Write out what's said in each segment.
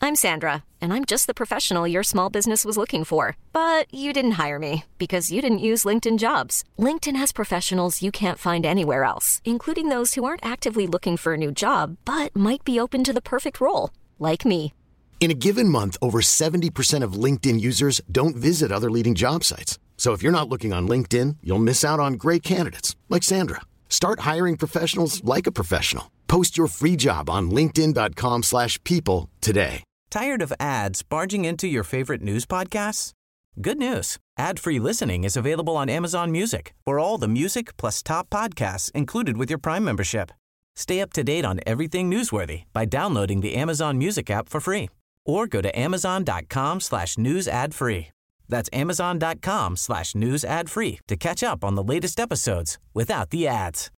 I'm Sandra, and I'm just the professional your small business was looking for. But you didn't hire me because you didn't use LinkedIn Jobs. LinkedIn has professionals you can't find anywhere else, including those who aren't actively looking for a new job, but might be open to the perfect role, like me. In a given month, over 70% of LinkedIn users don't visit other leading job sites. So if you're not looking on LinkedIn, you'll miss out on great candidates like Sandra. Start hiring professionals like a professional. Post your free job on linkedin.com/people today. Tired of ads barging into your favorite news podcasts? Good news. Ad-free listening is available on Amazon Music for all the music plus top podcasts included with your Prime membership. Stay up to date on everything newsworthy by downloading the Amazon Music app for free or go to amazon.com/news ad free. That's amazon.com/news ad free to catch up on the latest episodes without the ads.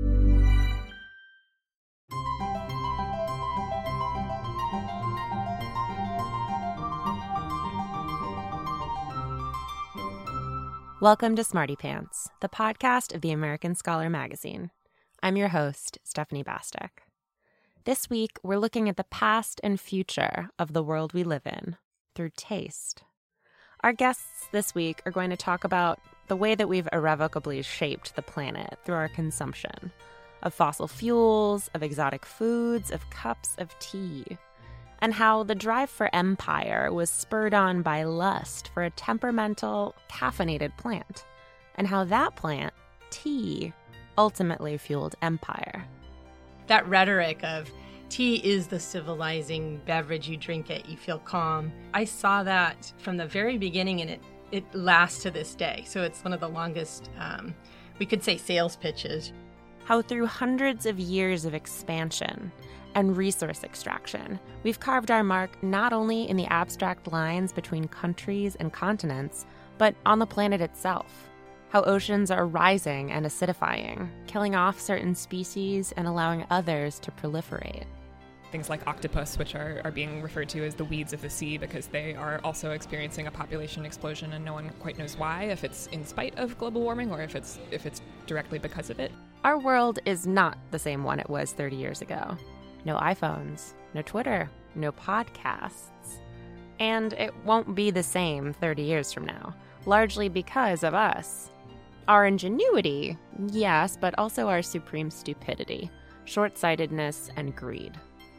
Welcome to Smarty Pants, the podcast of the American Scholar magazine. I'm your host, Stephanie Bastek. This week, we're looking at the past and future of the world we live in through taste. Our guests this week are going to talk about the way that we've irrevocably shaped the planet through our consumption of fossil fuels, of exotic foods, of cups of tea, and how the drive for empire was spurred on by lust for a temperamental, caffeinated plant, and how that plant, tea, ultimately fueled empire. That rhetoric of tea is the civilizing beverage, you drink it, you feel calm. I saw that from the very beginning, and it lasts to this day. So it's one of the longest, we could say, sales pitches. How through hundreds of years of expansion and resource extraction, we've carved our mark not only in the abstract lines between countries and continents, but on the planet itself. How oceans are rising and acidifying, killing off certain species and allowing others to proliferate. Things like octopus, which are being referred to as the weeds of the sea because they are also experiencing a population explosion and no one quite knows why, if it's in spite of global warming or if it's directly because of it. Our world is not the same one it was 30 years ago. No iPhones, no Twitter, no podcasts. And it won't be the same 30 years from now, largely because of us. Our ingenuity, yes, but also our supreme stupidity, short-sightedness, and greed.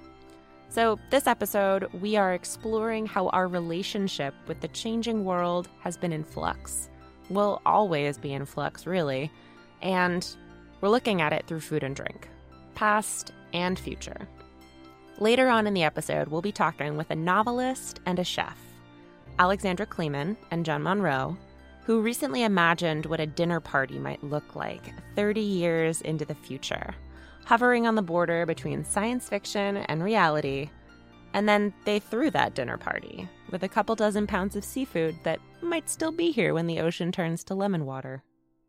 So this episode, we are exploring how our relationship with the changing world has been in flux. Will always be in flux, really. And we're looking at it through food and drink, past and future. Later on in the episode, we'll be talking with a novelist and a chef, Alexandra Kleeman and Jen Monroe, who recently imagined what a dinner party might look like 30 years into the future, hovering on the border between science fiction and reality. And then they threw that dinner party with a couple dozen pounds of seafood that might still be here when the ocean turns to lemon water.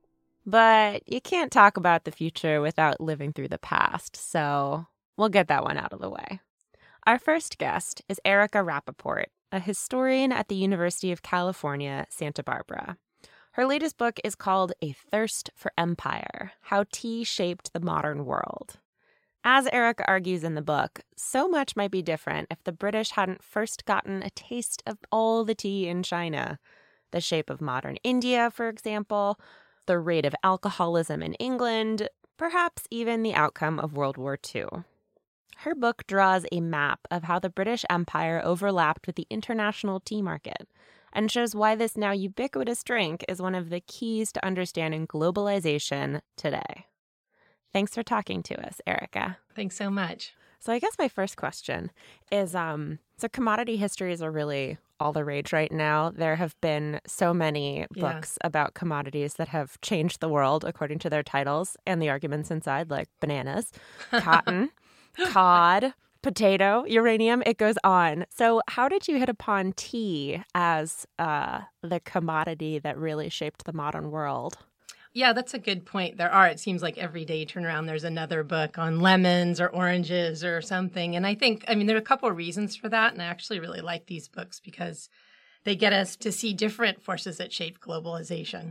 But you can't talk about the future without living through the past, so we'll get that one out of the way. Our first guest is Erica Rappaport, a historian at the University of California, Santa Barbara. Her latest book is called A Thirst for Empire: How Tea Shaped the Modern World. As Erica argues in the book, so much might be different if the British hadn't first gotten a taste of all the tea in China. The shape of modern India, for example, the rate of alcoholism in England, perhaps even the outcome of World War II. Her book draws a map of how the British Empire overlapped with the international tea market and shows why this now ubiquitous drink is one of the keys to understanding globalization today. Thanks for talking to us, Erica. Thanks so much. So I guess my first question is, so commodity histories are really all the rage right now. There have been so many books about commodities that have changed the world according to their titles and the arguments inside, like bananas, cotton, cod, potato, uranium, it goes on. So how did you hit upon tea as the commodity that really shaped the modern world? Yeah, that's a good point. It seems like every day you turn around, there's another book on lemons or oranges or something. And there are a couple of reasons for that. And I actually really like these books because they get us to see different forces that shape globalization.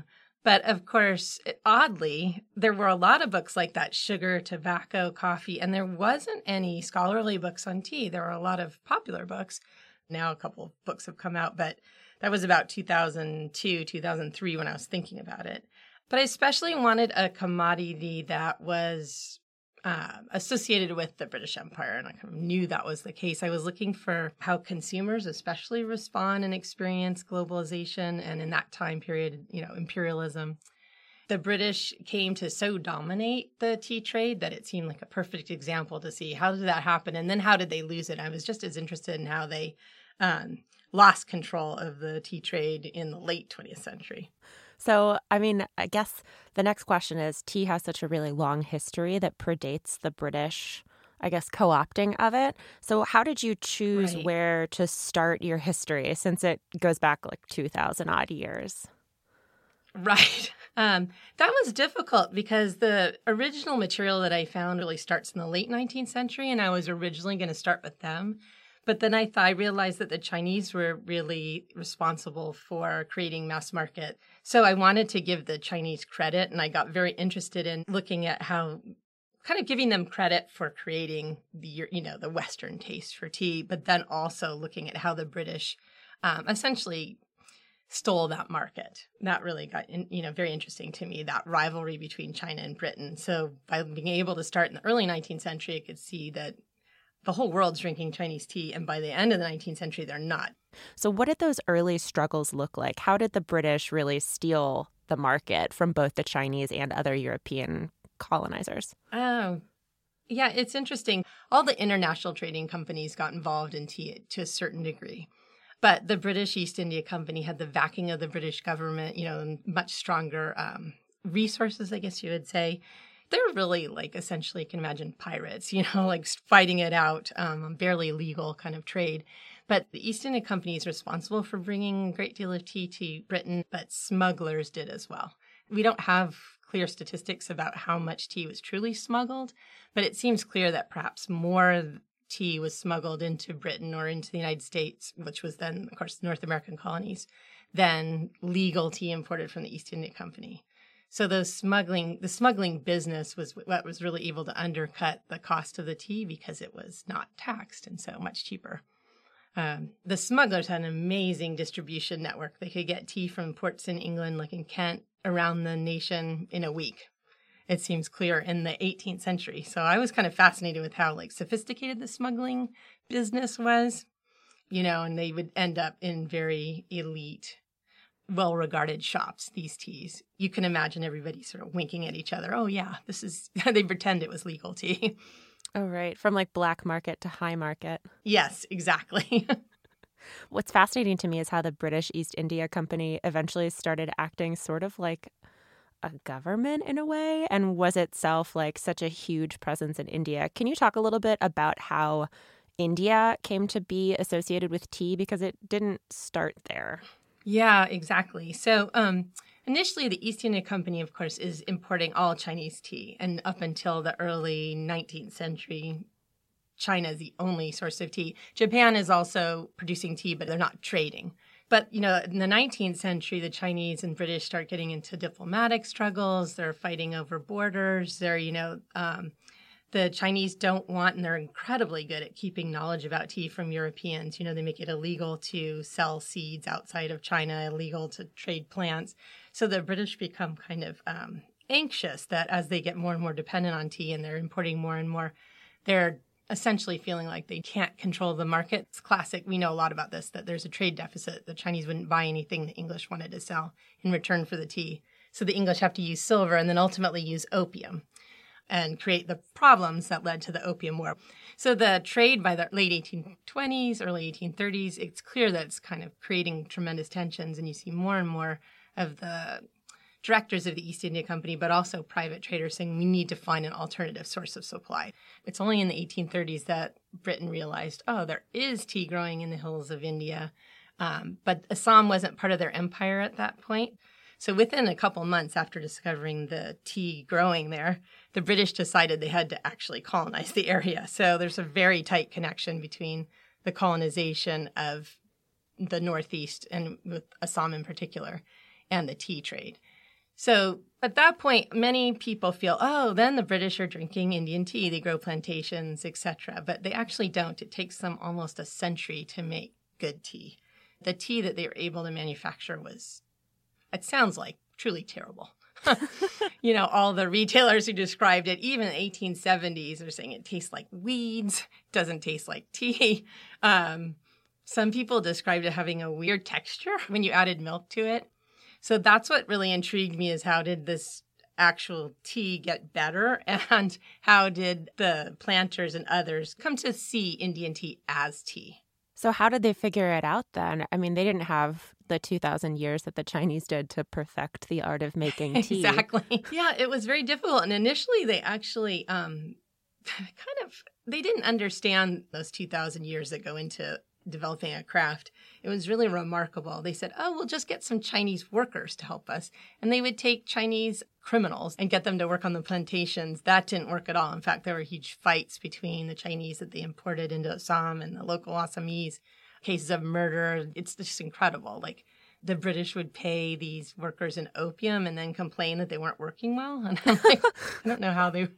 But of course, oddly, there were a lot of books like that, sugar, tobacco, coffee, and there wasn't any scholarly books on tea. There were a lot of popular books. Now a couple of books have come out, but that was about 2002, 2003 when I was thinking about it. But I especially wanted a commodity that was associated with the British Empire, and I kind of knew that was the case. I was looking for how consumers especially respond and experience globalization, and in that time period, imperialism. The British came to so dominate the tea trade that it seemed like a perfect example to see how did that happen, and then how did they lose it. I was just as interested in how they lost control of the tea trade in the late 20th century. So, I guess the next question is, tea has such a really long history that predates the British, co-opting of it. So how did you choose where to start your history, since it goes back like 2,000 odd years? Right. That was difficult because the original material that I found really starts in the late 19th century, and I was originally going to start with them. But then I realized that the Chinese were really responsible for creating mass market. So I wanted to give the Chinese credit, and I got very interested in looking at how, kind of giving them credit for creating the Western taste for tea, but then also looking at how the British essentially stole that market. That really got, very interesting to me, that rivalry between China and Britain. So by being able to start in the early 19th century, I could see that the whole world's drinking Chinese tea, and by the end of the 19th century, they're not. So what did those early struggles look like? How did the British really steal the market from both the Chinese and other European colonizers? Oh, yeah, it's interesting. All the international trading companies got involved in tea to a certain degree. But the British East India Company had the backing of the British government, and much stronger resources, I guess you would say. They're really essentially, you can imagine pirates, fighting it out, barely legal kind of trade. But the East India Company is responsible for bringing a great deal of tea to Britain, but smugglers did as well. We don't have clear statistics about how much tea was truly smuggled, but it seems clear that perhaps more tea was smuggled into Britain or into the United States, which was then, of course, North American colonies, than legal tea imported from the East India Company. So the smuggling business was what was really able to undercut the cost of the tea because it was not taxed and so much cheaper. The smugglers had an amazing distribution network. They could get tea from ports in England, like in Kent, around the nation in a week. It seems clear in the 18th century. So I was kind of fascinated with how sophisticated the smuggling business was, and they would end up in very elite, well-regarded shops, these teas. You can imagine everybody sort of winking at each other. Oh, yeah, this is, they pretend it was legal tea. Oh, right. From black market to high market. Yes, exactly. What's fascinating to me is how the British East India Company eventually started acting sort of like a government in a way, and was itself such a huge presence in India. Can you talk a little bit about how India came to be associated with tea, because it didn't start there? Yeah, exactly. So initially, the East India Company, of course, is importing all Chinese tea. And up until the early 19th century, China is the only source of tea. Japan is also producing tea, but they're not trading. But, in the 19th century, the Chinese and British start getting into diplomatic struggles. They're fighting over borders. They're, the Chinese don't want, and they're incredibly good at keeping knowledge about tea from Europeans. They make it illegal to sell seeds outside of China, illegal to trade plants. So the British become kind of anxious that as they get more and more dependent on tea and they're importing more and more, they're essentially feeling like they can't control the market. It's classic. We know a lot about this, that there's a trade deficit. The Chinese wouldn't buy anything the English wanted to sell in return for the tea. So the English have to use silver and then ultimately use opium and create the problems that led to the Opium War. So the trade by the late 1820s, early 1830s, it's clear that it's kind of creating tremendous tensions, and you see more and more of the directors of the East India Company, but also private traders saying we need to find an alternative source of supply. It's only in the 1830s that Britain realized, there is tea growing in the hills of India, but Assam wasn't part of their empire at that point. So within a couple months after discovering the tea growing there, the British decided they had to actually colonize the area. So there's a very tight connection between the colonization of the Northeast, and with Assam in particular, and the tea trade. So at that point, many people feel, oh, then the British are drinking Indian tea. They grow plantations, etc. But they actually don't. It takes them almost a century to make good tea. The tea that they were able to manufacture was, it sounds like, truly terrible. All the retailers who described it, even in the 1870s, are saying it tastes like weeds, doesn't taste like tea. Some people described it having a weird texture when you added milk to it. So that's what really intrigued me, is how did this actual tea get better, and how did the planters and others come to see Indian tea as tea? So how did they figure it out then? I mean, they didn't have the 2,000 years that the Chinese did to perfect the art of making tea. Exactly. Yeah, it was very difficult. And initially they actually they didn't understand those 2,000 years that go into developing a craft. It was really remarkable. They said, oh, we'll just get some Chinese workers to help us. And they would take Chinese criminals and get them to work on the plantations. That didn't work at all. In fact, there were huge fights between the Chinese that they imported into Assam and the local Assamese, cases of murder. It's just incredible. Like, the British would pay these workers in opium and then complain that they weren't working well. And I'm like, I don't know how they,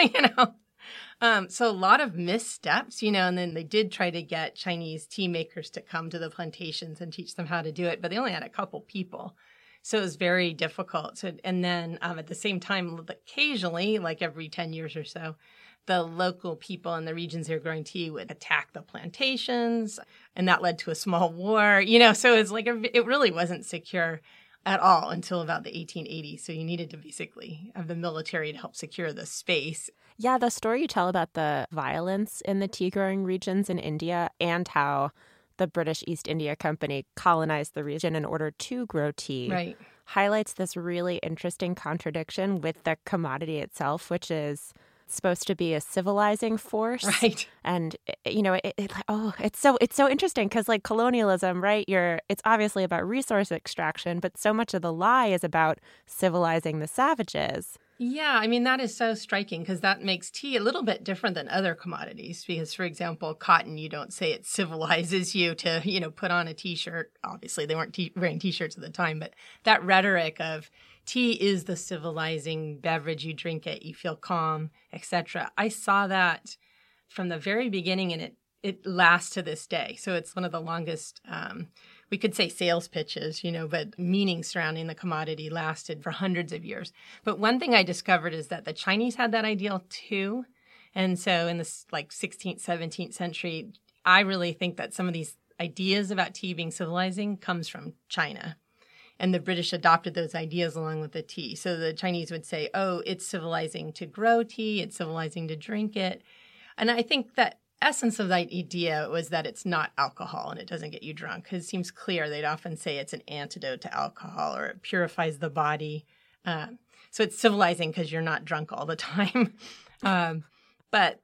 So a lot of missteps, and then they did try to get Chinese tea makers to come to the plantations and teach them how to do it, but they only had a couple people. So it was very difficult. So, and then at the same time, occasionally, like every 10 years or so, the local people in the regions they were growing tea would attack the plantations, and that led to a small war, so it's like it really wasn't secure at all until about the 1880s. So you needed to basically have the military to help secure the space. Yeah, the story you tell about the violence in the tea-growing regions in India and how the British East India Company colonized the region in order to grow tea highlights this really interesting contradiction with the commodity itself, which is supposed to be a civilizing force. Right. And, it's so interesting because, like, colonialism, right, it's obviously about resource extraction, but so much of the lie is about civilizing the savages. Yeah, I mean, that is so striking because that makes tea a little bit different than other commodities because, for example, cotton, you don't say it civilizes you to, put on a T-shirt. Obviously, they weren't wearing T-shirts at the time, but that rhetoric of tea is the civilizing beverage. You drink it, you feel calm, etc. I saw that from the very beginning, and it lasts to this day. So it's one of the longest we could say sales pitches, but meaning surrounding the commodity lasted for hundreds of years. But one thing I discovered is that the Chinese had that ideal too. And so in the 16th, 17th century, I really think that some of these ideas about tea being civilizing comes from China. And the British adopted those ideas along with the tea. So the Chinese would say, oh, it's civilizing to grow tea, it's civilizing to drink it. And I think that essence of that idea was that it's not alcohol and it doesn't get you drunk. Because it seems clear. They'd often say it's an antidote to alcohol or it purifies the body. So it's civilizing because you're not drunk all the time. But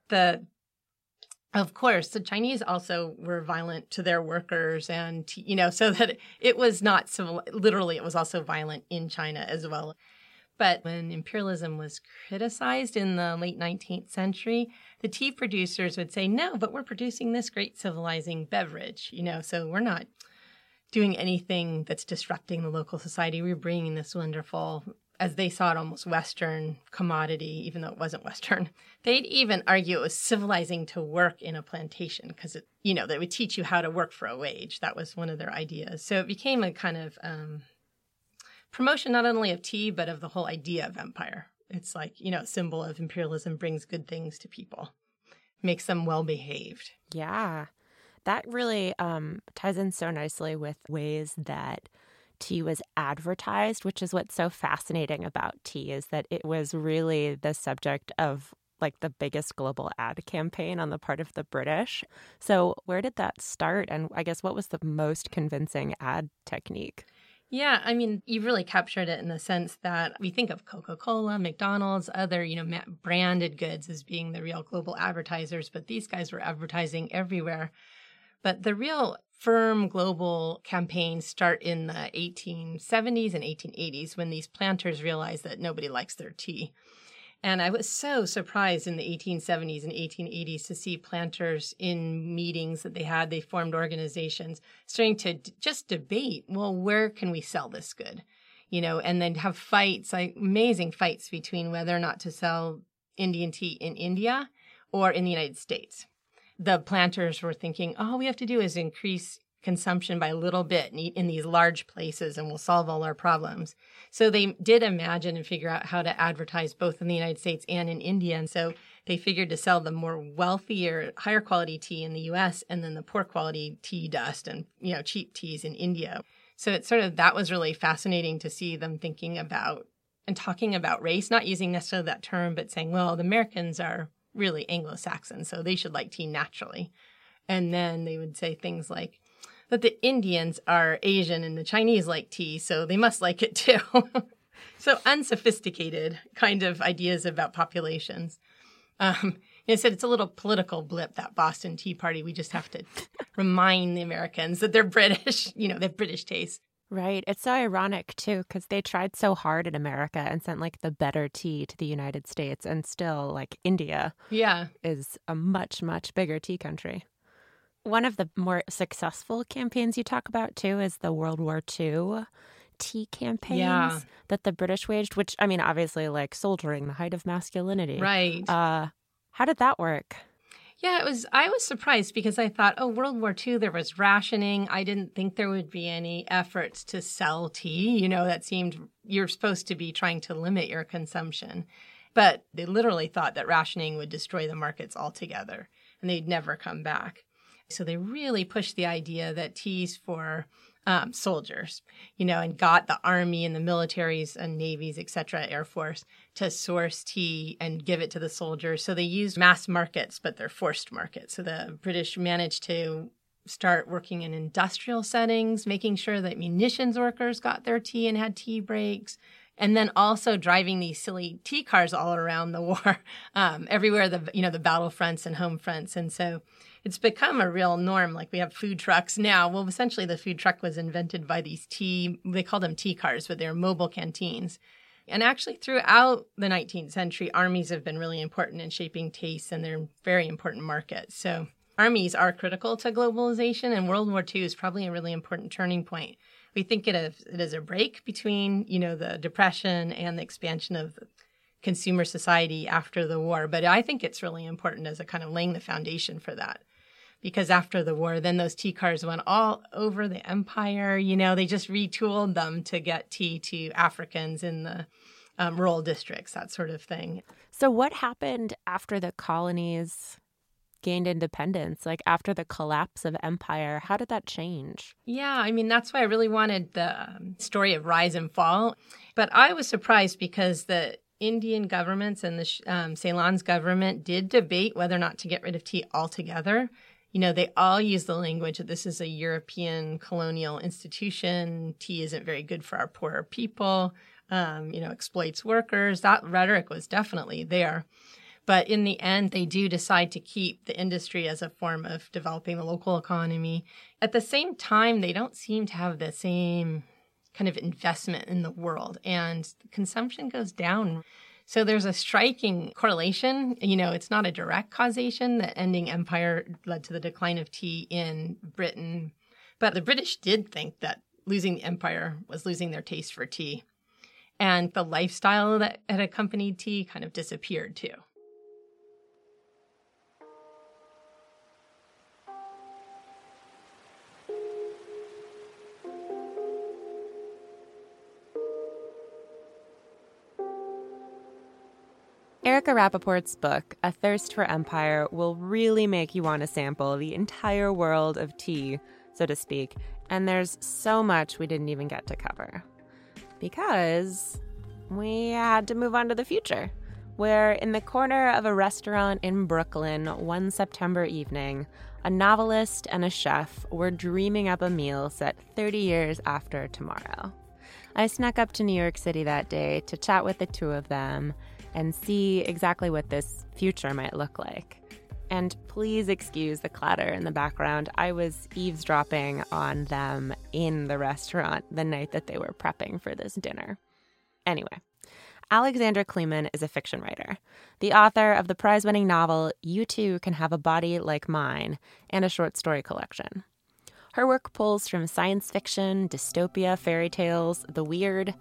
of course, the Chinese also were violent to their workers and, so that it was not civil. Literally, it was also violent in China as well. But when imperialism was criticized in the late 19th century, the tea producers would say, no, but we're producing this great civilizing beverage, so we're not doing anything that's disrupting the local society. We're bringing this wonderful, as they saw it, almost Western commodity, even though it wasn't Western. They'd even argue it was civilizing to work in a plantation because, they would teach you how to work for a wage. That was one of their ideas. So it became a kind of promotion not only of tea, but of the whole idea of empire. It's like, a symbol of imperialism brings good things to people, makes them well-behaved. Yeah, that really ties in so nicely with ways that tea was advertised, which is what's so fascinating about tea, is that it was really the subject of like the biggest global ad campaign on the part of the British. So where did that start? And I guess what was the most convincing ad technique? Yeah, I mean, you've really captured it in the sense that we think of Coca-Cola, McDonald's, other, branded goods as being the real global advertisers, but these guys were advertising everywhere. But the real firm global campaigns start in the 1870s and 1880s when these planters realized that nobody likes their tea. And I was so surprised in the 1870s and 1880s to see planters in meetings that they formed organizations starting to just debate, well, where can we sell this good? and then have fights, like amazing fights between whether or not to sell Indian tea in India or in the United States. The planters were thinking, all we have to do is increase consumption by a little bit in these large places and we'll solve all our problems. So they did imagine and figure out how to advertise both in the United States and in India. And so they figured to sell the more wealthier, higher quality tea in the US and then the poor quality tea dust and, cheap teas in India. So it's that was really fascinating to see them thinking about and talking about race, not using necessarily that term, but saying, well, the Americans are really Anglo-Saxon, so they should like tea naturally. And then they would say things like that the Indians are Asian and the Chinese like tea, so they must like it too. So unsophisticated kind of ideas about populations. I said it's a little political blip, that Boston Tea Party. We just have to remind the Americans that they're British, they have British taste. Right. It's so ironic, too, because they tried so hard in America and sent, the better tea to the United States. And still, India is a much, much bigger tea country. One of the more successful campaigns you talk about, too, is the World War II tea campaigns that the British waged, which, obviously, soldiering, the height of masculinity. Right. How did that work? Yeah, I was surprised because I thought, World War II, there was rationing. I didn't think there would be any efforts to sell tea. That seemed you're supposed to be trying to limit your consumption. But they literally thought that rationing would destroy the markets altogether and they'd never come back. So they really pushed the idea that tea's for soldiers, and got the Army and the militaries and navies, et cetera, Air Force, to source tea and give it to the soldiers. So they used mass markets, but they're forced markets. So the British managed to start working in industrial settings, making sure that munitions workers got their tea and had tea breaks, and then also driving these silly tea cars all around the war, everywhere, the battlefronts and home fronts. And so it's become a real norm. We have food trucks now. Well, essentially the food truck was invented by these they call them tea cars, but they're mobile canteens. And actually throughout the 19th century, armies have been really important in shaping tastes, and they're very important markets. So armies are critical to globalization, and World War II is probably a really important turning point. We think it is a break between, the Depression and the expansion of consumer society after the war. But I think it's really important as a kind of laying the foundation for that. Because after the war, then those tea cars went all over the empire. They just retooled them to get tea to Africans in the rural districts, that sort of thing. So what happened after the colonies gained independence, after the collapse of empire? How did that change? Yeah, that's why I really wanted the story of rise and fall. But I was surprised because the Indian governments and the Ceylon's government did debate whether or not to get rid of tea altogether. They all use the language that this is a European colonial institution. Tea isn't very good for our poorer people, exploits workers. That rhetoric was definitely there. But in the end, they do decide to keep the industry as a form of developing the local economy. At the same time, they don't seem to have the same kind of investment in the world, and consumption goes down. So there's a striking correlation. It's not a direct causation that ending empire led to the decline of tea in Britain. But the British did think that losing the empire was losing their taste for tea. And the lifestyle that had accompanied tea kind of disappeared too. Erica Rappaport's book, A Thirst for Empire, will really make you want to sample the entire world of tea, so to speak. And there's so much we didn't even get to cover. Because we had to move on to the future, where in the corner of a restaurant in Brooklyn one September evening, a novelist and a chef were dreaming up a meal set 30 years after tomorrow. I snuck up to New York City that day to chat with the two of them and see exactly what this future might look like. And please excuse the clatter in the background. I was eavesdropping on them in the restaurant the night that they were prepping for this dinner. Anyway, Alexandra Kleeman is a fiction writer, the author of the prize-winning novel You Too Can Have a Body Like Mine and a short story collection. Her work pulls from science fiction, dystopia, fairy tales, the weird,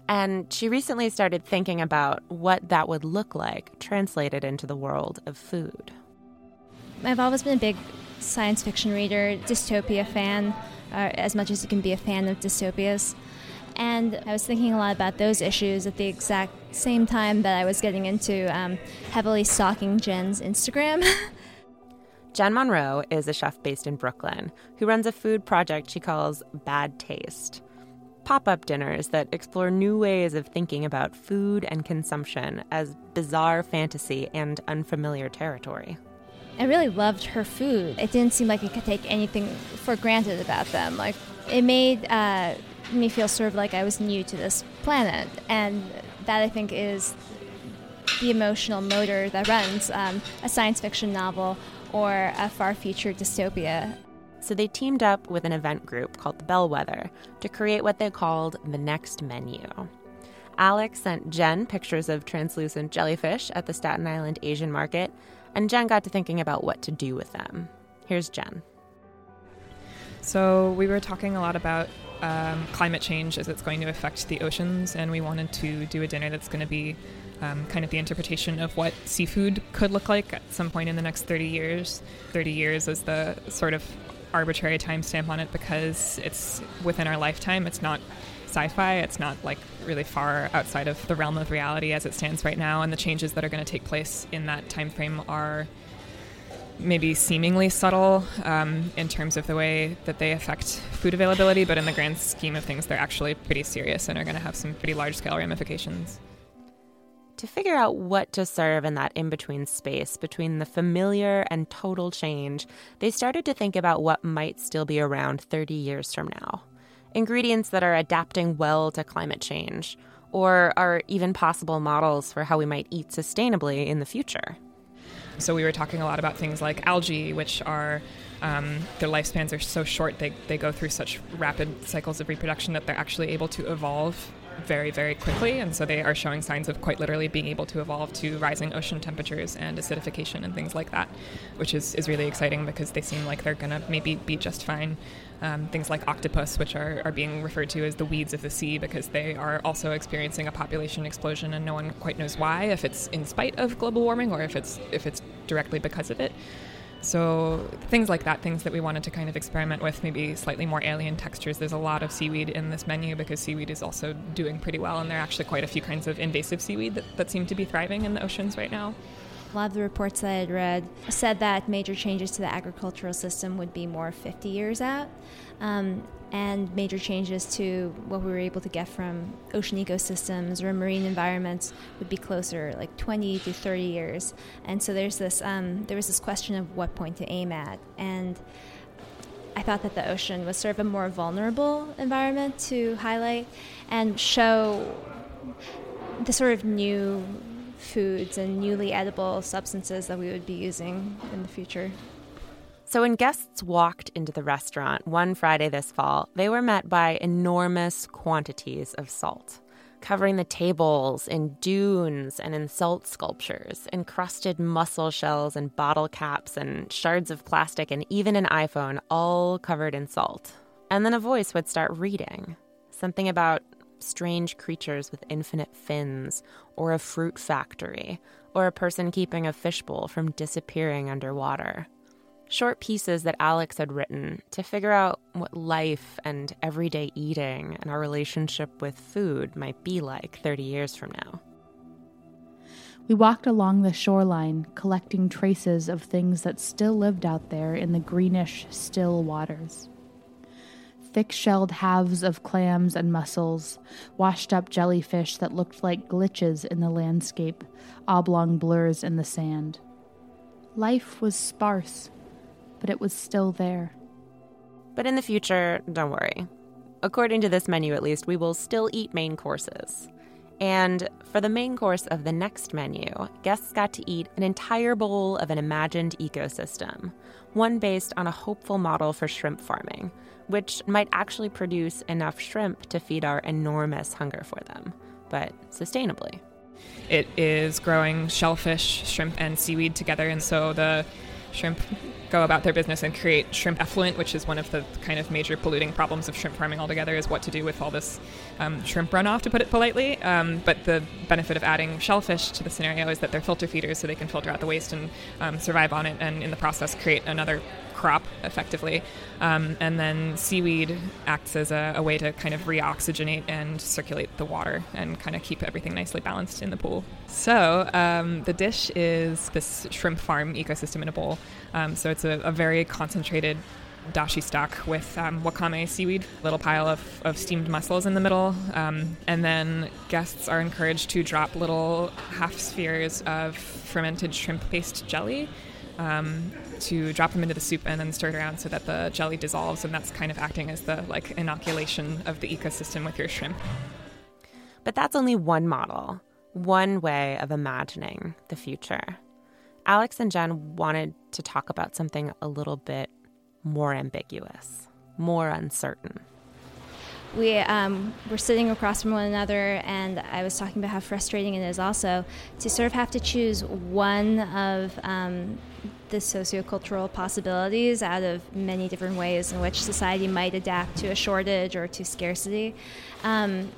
And she recently started thinking about what that would look like translated into the world of food. I've always been a big science fiction reader, dystopia fan, as much as you can be a fan of dystopias. And I was thinking a lot about those issues at the exact same time that I was getting into heavily stalking Jen's Instagram. Jen Monroe is a chef based in Brooklyn who runs a food project she calls Bad Taste. Pop-up dinners that explore new ways of thinking about food and consumption as bizarre fantasy and unfamiliar territory. I really loved her food. It didn't seem like I could take anything for granted about them. Like, it made me feel sort of like I was new to this planet, and that I think is the emotional motor that runs a science fiction novel or a far-future dystopia. So they teamed up with an event group called the Bellwether to create what they called the Next Menu. Alex sent Jen pictures of translucent jellyfish at the Staten Island Asian market, and Jen got to thinking about what to do with them. Here's Jen. So we were talking a lot about climate change as it's going to affect the oceans, and we wanted to do a dinner that's going to be kind of the interpretation of what seafood could look like at some point in the next 30 years. 30 years is the sort of arbitrary timestamp on it because it's within our lifetime. It's not sci-fi. It's not like really far outside of the realm of reality as it stands right now, and the changes that are going to take place in that time frame are maybe seemingly subtle in terms of the way that they affect food availability, but in the grand scheme of things, they're actually pretty serious and are going to have some pretty large-scale ramifications. To figure out what to serve in that in-between space between the familiar and total change, they started to think about what might still be around 30 years from now. Ingredients that are adapting well to climate change, or are even possible models for how we might eat sustainably in the future. So we were talking a lot about things like algae, which are, their lifespans are so short, they go through such rapid cycles of reproduction that they're actually able to evolve very, very quickly. And so they are showing signs of quite literally being able to evolve to rising ocean temperatures and acidification and things like that, which is really exciting because they seem like they're going to maybe be just fine. Things like octopus, which are being referred to as the weeds of the sea because they are also experiencing a population explosion and no one quite knows why, if it's in spite of global warming or if it's directly because of it. So things like that, things that we wanted to kind of experiment with, maybe slightly more alien textures. There's a lot of seaweed in this menu because seaweed is also doing pretty well, and there are actually quite a few kinds of invasive seaweed that seem to be thriving in the oceans right now. A lot of the reports that I had read said that major changes to the agricultural system would be more 50 years out, and major changes to what we were able to get from ocean ecosystems or marine environments would be closer, like 20 to 30 years. And so there was this question of what point to aim at. And I thought that the ocean was sort of a more vulnerable environment to highlight and show the sort of new foods and newly edible substances that we would be using in the future. So when guests walked into the restaurant one Friday this fall, they were met by enormous quantities of salt, covering the tables in dunes and in salt sculptures, encrusted mussel shells and bottle caps and shards of plastic and even an iPhone, all covered in salt. And then a voice would start reading, something about strange creatures with infinite fins, or a fruit factory, or a person keeping a fishbowl from disappearing underwater. Short pieces that Alex had written to figure out what life and everyday eating and our relationship with food might be like 30 years from now. We walked along the shoreline, collecting traces of things that still lived out there in the greenish, still waters. Thick-shelled halves of clams and mussels, washed-up jellyfish that looked like glitches in the landscape, oblong blurs in the sand. Life was sparse, but it was still there. But in the future, don't worry. According to this menu, at least, we will still eat main courses. And for the main course of the next menu, guests got to eat an entire bowl of an imagined ecosystem, one based on a hopeful model for shrimp farming, which might actually produce enough shrimp to feed our enormous hunger for them, but sustainably. It is growing shellfish, shrimp, and seaweed together, and so the shrimp go about their business and create shrimp effluent, which is one of the kind of major polluting problems of shrimp farming altogether, is what to do with all this shrimp runoff, to put it politely. But the benefit of adding shellfish to the scenario is that they're filter feeders, so they can filter out the waste and survive on it, and in the process create another crop effectively. And then seaweed acts as a way to kind of reoxygenate and circulate the water and kind of keep everything nicely balanced in the pool. So the dish is this shrimp farm ecosystem in a bowl. So it's a very concentrated dashi stock with wakame seaweed, little pile of steamed mussels in the middle. And then guests are encouraged to drop little half spheres of fermented shrimp paste jelly, to drop them into the soup and then stir it around so that the jelly dissolves, and that's kind of acting as the inoculation of the ecosystem with your shrimp. But that's only one model, one way of imagining the future. Alex and Jen wanted to talk about something a little bit more ambiguous, more uncertain. We were sitting across from one another, and I was talking about how frustrating it is also to sort of have to choose one of the sociocultural possibilities out of many different ways in which society might adapt to a shortage or to scarcity. And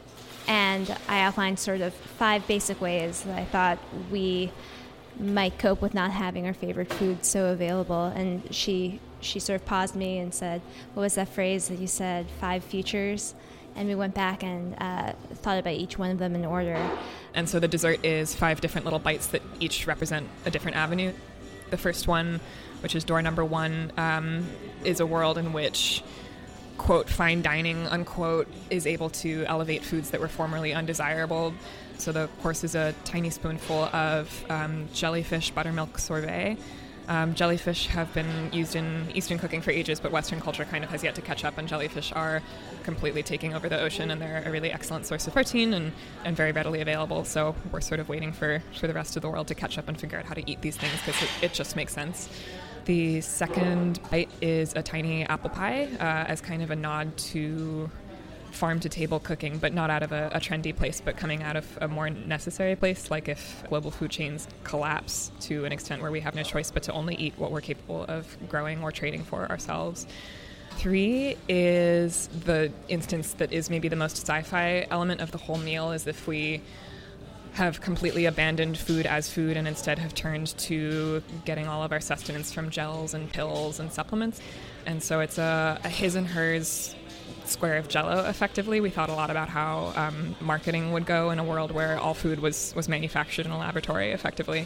I outlined sort of 5 basic ways that I thought we might cope with not having our favorite food so available. And she sort of paused me and said, what was that phrase that you said, 5 futures? And we went back and thought about each one of them in order. And so the dessert is 5 different little bites that each represent a different avenue. The first one, which is door number 1, is a world in which, quote, fine dining, unquote, is able to elevate foods that were formerly undesirable. So the course is a tiny spoonful of jellyfish buttermilk sorbet. Jellyfish have been used in Eastern cooking for ages, but Western culture kind of has yet to catch up, and jellyfish are completely taking over the ocean, and they're a really excellent source of protein and very readily available. So we're sort of waiting for the rest of the world to catch up and figure out how to eat these things, because it just makes sense. The second bite is a tiny apple pie, as kind of a nod to farm-to-table cooking, but not out of a trendy place, but coming out of a more necessary place, like if global food chains collapse to an extent where we have no choice but to only eat what we're capable of growing or trading for ourselves. 3 is the instance that is maybe the most sci-fi element of the whole meal, is if we have completely abandoned food as food and instead have turned to getting all of our sustenance from gels and pills and supplements. And so it's a his and hers square of Jell-O, effectively. We thought a lot about how marketing would go in a world where all food was manufactured in a laboratory, effectively.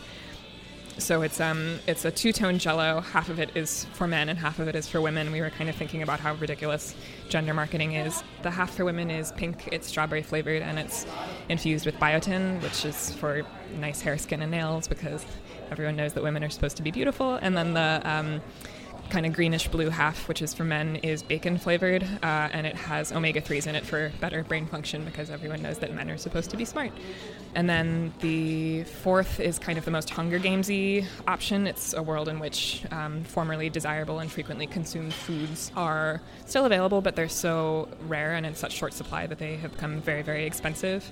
So it's a two-tone Jell-O. Half of it is for men and half of it is for women. We were kind of thinking about how ridiculous gender marketing is. The half for women is pink, it's strawberry flavored, and it's infused with biotin, which is for nice hair, skin, and nails, because everyone knows that women are supposed to be beautiful. And then the kind of greenish blue half, which is for men, is bacon flavored, and it has omega-3s in it for better brain function, because everyone knows that men are supposed to be smart. And then the fourth is kind of the most Hunger Games-y option. It's a world in which formerly desirable and frequently consumed foods are still available, but they're so rare and in such short supply that they have become very, very expensive.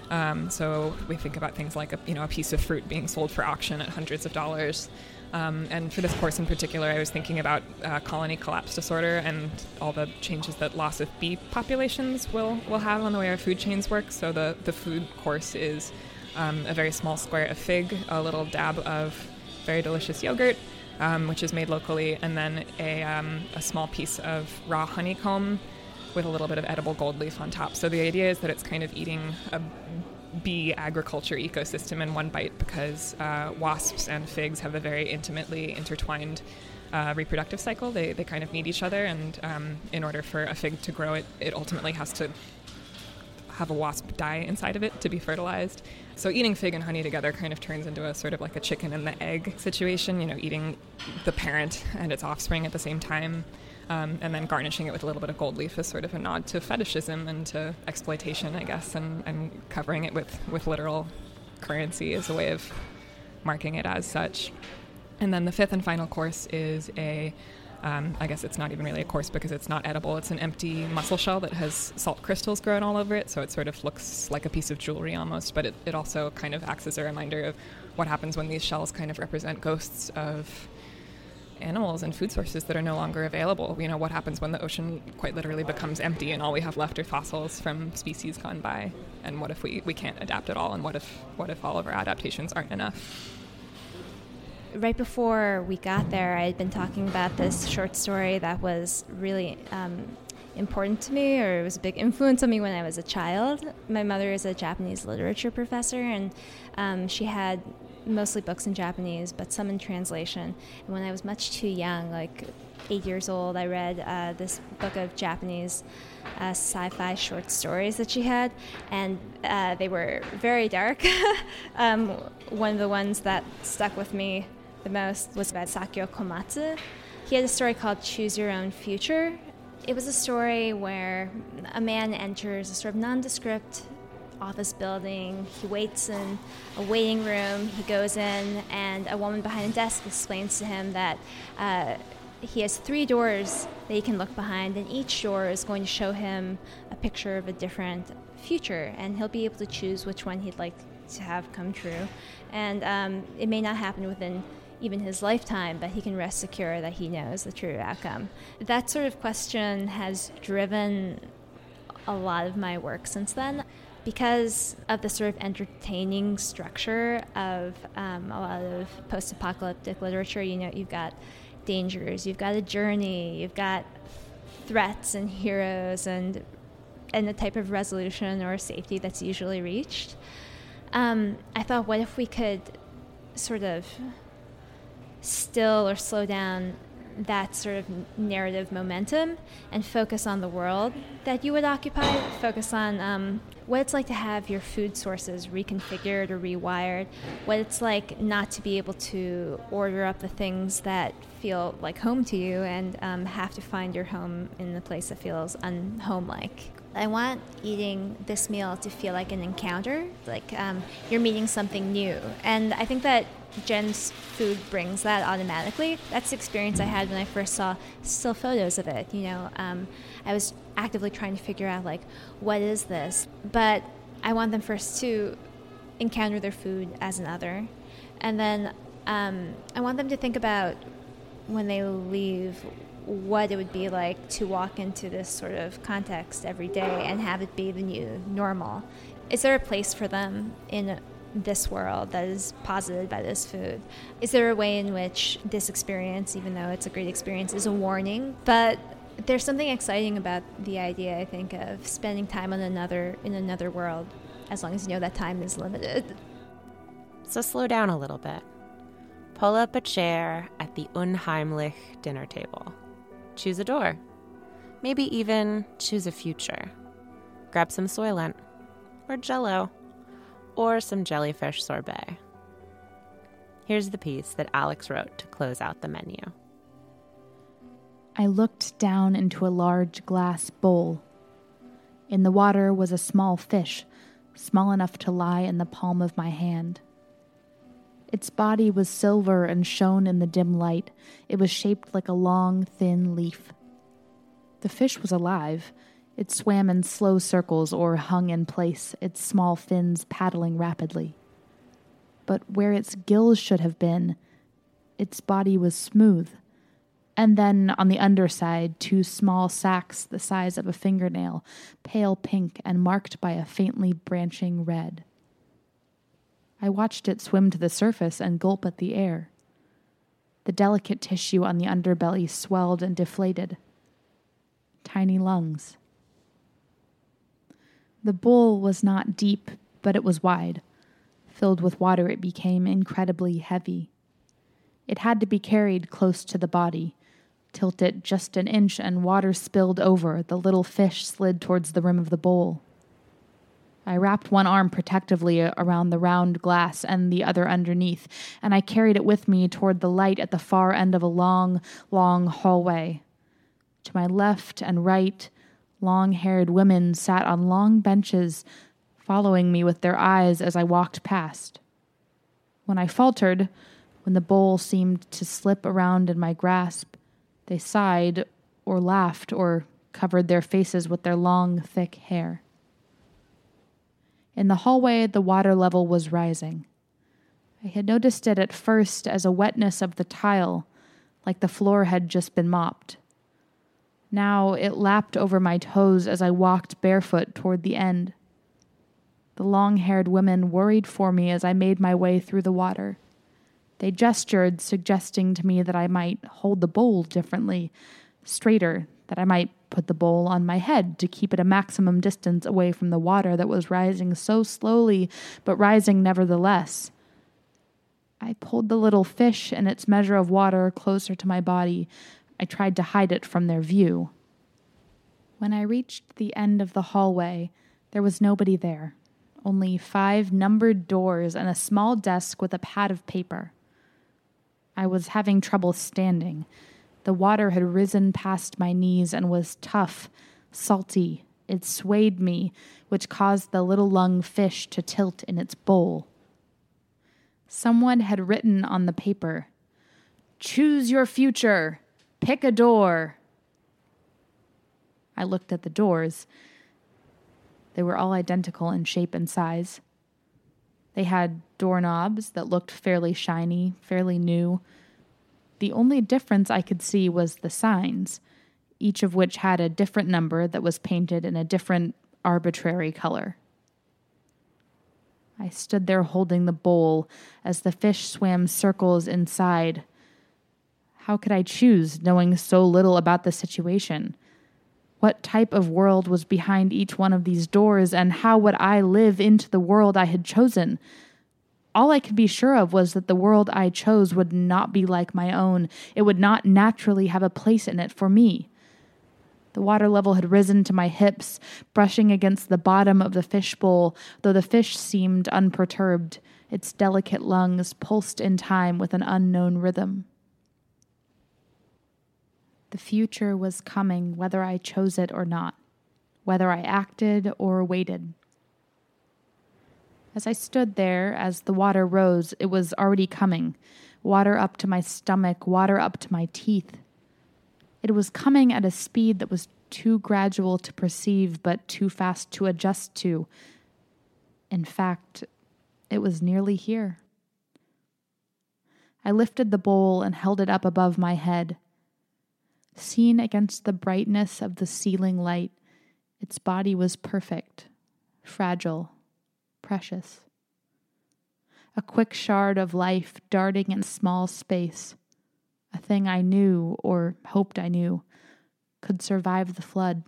So we think about things like a piece of fruit being sold for auction at hundreds of dollars. And for this course in particular, I was thinking about colony collapse disorder and all the changes that loss of bee populations will have on the way our food chains work. So the food course is a very small square of fig, a little dab of very delicious yogurt, which is made locally, and then a small piece of raw honeycomb with a little bit of edible gold leaf on top. So the idea is that it's kind of eating a bee agriculture ecosystem in one bite, because wasps and figs have a very intimately intertwined reproductive cycle. They kind of need each other, and in order for a fig to grow, it ultimately has to have a wasp die inside of it to be fertilized. So eating fig and honey together kind of turns into a sort of like a chicken and the egg situation, eating the parent and its offspring at the same time. And then garnishing it with a little bit of gold leaf is sort of a nod to fetishism and to exploitation, I guess, and covering it with literal currency as a way of marking it as such. And then the fifth and final course is I guess it's not even really a course because it's not edible. It's an empty mussel shell that has salt crystals growing all over it, so it sort of looks like a piece of jewelry almost, but it also kind of acts as a reminder of what happens when these shells kind of represent ghosts of animals and food sources that are no longer available. You know, what happens when the ocean quite literally becomes empty and all we have left are fossils from species gone by? And what if we can't adapt at all? And what if all of our adaptations aren't enough? Right before we got there, I had been talking about this short story that was really important to me, or it was a big influence on me when I was a child. My mother is a Japanese literature professor, and she had mostly books in Japanese, but some in translation. And when I was much too young, like 8 years old, I read this book of Japanese sci-fi short stories that she had, and they were very dark. One of the ones that stuck with me the most was about Sakyo Komatsu. He had a story called Choose Your Own Future. It was a story where a man enters a sort of nondescript office building. He waits in a waiting room. He goes in, and a woman behind a desk explains to him that he has 3 doors that he can look behind, and each door is going to show him a picture of a different future, and he'll be able to choose which one he'd like to have come true. And it may not happen within even his lifetime, but he can rest secure that he knows the true outcome. That sort of question has driven a lot of my work since then. Because of the sort of entertaining structure of a lot of post-apocalyptic literature, you know, you've got dangers, you've got a journey, you've got threats and heroes, and the type of resolution or safety that's usually reached. I thought, what if we could sort of still or slow down that sort of narrative momentum and focus on the world that you would occupy, focus on what it's like to have your food sources reconfigured or rewired, what it's like not to be able to order up the things that feel like home to you and have to find your home in a place that feels unhome-like. I want eating this meal to feel like an encounter, like you're meeting something new. And I think that Jen's food brings that automatically. That's the experience I had when I first saw still photos of it. You know, I was actively trying to figure out, like, what is this? But I want them first to encounter their food as an other. And then I want them to think about, when they leave, what it would be like to walk into this sort of context every day and have it be the new normal. Is there a place for them in this world that is posited by this food? Is there a way in which this experience, even though it's a great experience, is a warning? But there's something exciting about the idea, I think, of spending time in another world, as long as you know that time is limited. So slow down a little bit. Pull up a chair at the unheimlich dinner table. Choose a door. Maybe even choose a future. Grab some Soylent, or Jell-O, or some jellyfish sorbet. Here's the piece that Alex wrote to close out the menu. I looked down into a large glass bowl. In the water was a small fish, small enough to lie in the palm of my hand. Its body was silver and shone in the dim light. It was shaped like a long, thin leaf. The fish was alive. It swam in slow circles or hung in place, its small fins paddling rapidly. But where its gills should have been, its body was smooth. And then, on the underside, 2 small sacs the size of a fingernail, pale pink and marked by a faintly branching red. I watched it swim to the surface and gulp at the air. The delicate tissue on the underbelly swelled and deflated. Tiny lungs. The bowl was not deep, but it was wide. Filled with water, it became incredibly heavy. It had to be carried close to the body. Tilt it just an inch and water spilled over. The little fish slid towards the rim of the bowl. I wrapped one arm protectively around the round glass and the other underneath, and I carried it with me toward the light at the far end of a long, long hallway. To my left and right, long-haired women sat on long benches, following me with their eyes as I walked past. When I faltered, when the bowl seemed to slip around in my grasp, they sighed or laughed or covered their faces with their long, thick hair. In the hallway, the water level was rising. I had noticed it at first as a wetness of the tile, like the floor had just been mopped. Now it lapped over my toes as I walked barefoot toward the end. The long-haired women worried for me as I made my way through the water. They gestured, suggesting to me that I might hold the bowl differently, straighter, that I might put the bowl on my head to keep it a maximum distance away from the water that was rising so slowly, but rising nevertheless. I pulled the little fish and its measure of water closer to my body. I tried to hide it from their view. When I reached the end of the hallway, there was nobody there. Only 5 numbered doors and a small desk with a pad of paper. I was having trouble standing. The water had risen past my knees and was tough, salty. It swayed me, which caused the little lung fish to tilt in its bowl. Someone had written on the paper, "Choose your future. Pick a door." I looked at the doors. They were all identical in shape and size. They had doorknobs that looked fairly shiny, fairly new. The only difference I could see was the signs, each of which had a different number that was painted in a different arbitrary color. I stood there holding the bowl as the fish swam circles inside. How could I choose, knowing so little about the situation? What type of world was behind each one of these doors, and how would I live into the world I had chosen? All I could be sure of was that the world I chose would not be like my own. It would not naturally have a place in it for me. The water level had risen to my hips, brushing against the bottom of the fishbowl, though the fish seemed unperturbed. Its delicate lungs pulsed in time with an unknown rhythm. The future was coming whether I chose it or not, whether I acted or waited. As I stood there, as the water rose, it was already coming. Water up to my stomach, water up to my teeth. It was coming at a speed that was too gradual to perceive, but too fast to adjust to. In fact, it was nearly here. I lifted the bowl and held it up above my head. Seen against the brightness of the ceiling light, its body was perfect, fragile, precious. A quick shard of life darting in small space, a thing I knew, or hoped I knew, could survive the flood.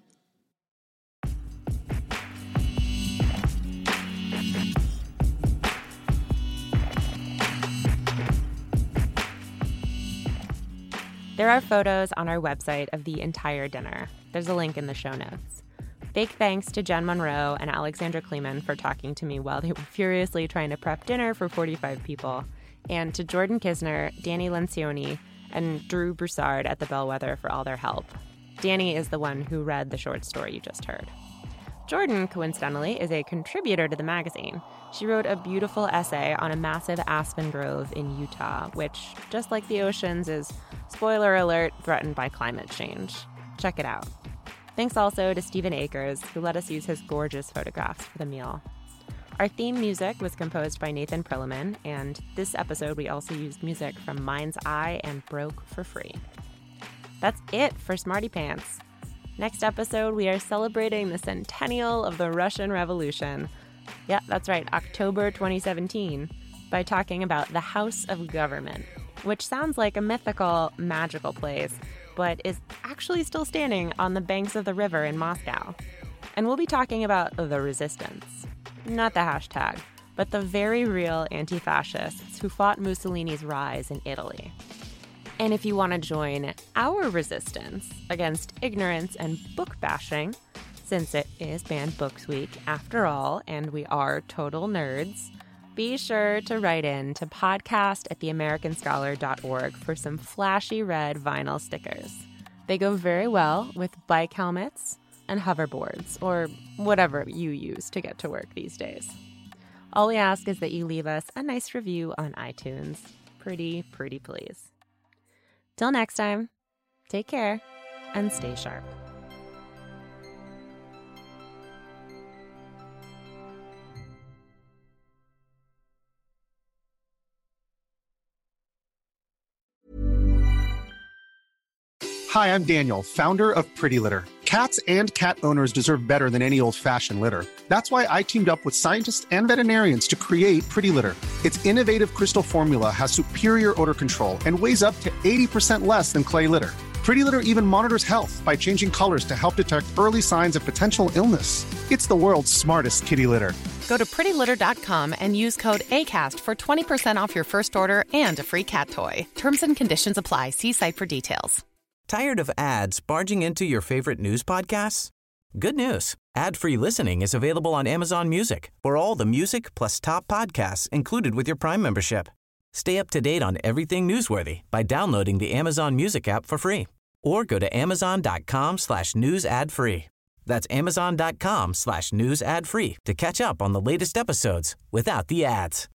There are photos on our website of the entire dinner. There's a link in the show notes. Big thanks to Jen Monroe and Alexandra Kleeman for talking to me while they were furiously trying to prep dinner for 45 people, and to Jordan Kisner, Danny Lencioni, and Drew Broussard at the Bellwether for all their help. Danny is the one who read the short story you just heard. Jordan, coincidentally, is a contributor to the magazine. She wrote a beautiful essay on a massive aspen grove in Utah, which, just like the oceans, is, spoiler alert, threatened by climate change. Check it out. Thanks also to Stephen Akers, who let us use his gorgeous photographs for the meal. Our theme music was composed by Nathan Perliman, and this episode we also used music from Mind's Eye and Broke for free. That's it for Smarty Pants. Next episode, we are celebrating the centennial of the Russian Revolution. Yeah, that's right, October 2017, by talking about the House of Government, which sounds like a mythical, magical place, but is actually still standing on the banks of the river in Moscow. And we'll be talking about the resistance. Not the hashtag, but the very real anti-fascists who fought Mussolini's rise in Italy. And if you want to join our resistance against ignorance and book bashing, since it is Banned Books Week after all, and we are total nerds, be sure to write in to podcast@theamericanscholar.org for some flashy red vinyl stickers. They go very well with bike helmets and hoverboards, or whatever you use to get to work these days. All we ask is that you leave us a nice review on iTunes. Pretty please. Till next time, take care and stay sharp. Hi, I'm Daniel, founder of Pretty Litter. Cats and cat owners deserve better than any old-fashioned litter. That's why I teamed up with scientists and veterinarians to create Pretty Litter. Its innovative crystal formula has superior odor control and weighs up to 80% less than clay litter. Pretty Litter even monitors health by changing colors to help detect early signs of potential illness. It's the world's smartest kitty litter. Go to prettylitter.com and use code ACAST for 20% off your first order and a free cat toy. Terms and conditions apply. See site for details. Tired of ads barging into your favorite news podcasts? Good news. Ad-free listening is available on Amazon Music for all the music plus top podcasts included with your Prime membership. Stay up to date on everything newsworthy by downloading the Amazon Music app for free or go to amazon.com/news ad free. That's amazon.com/news ad free to catch up on the latest episodes without the ads.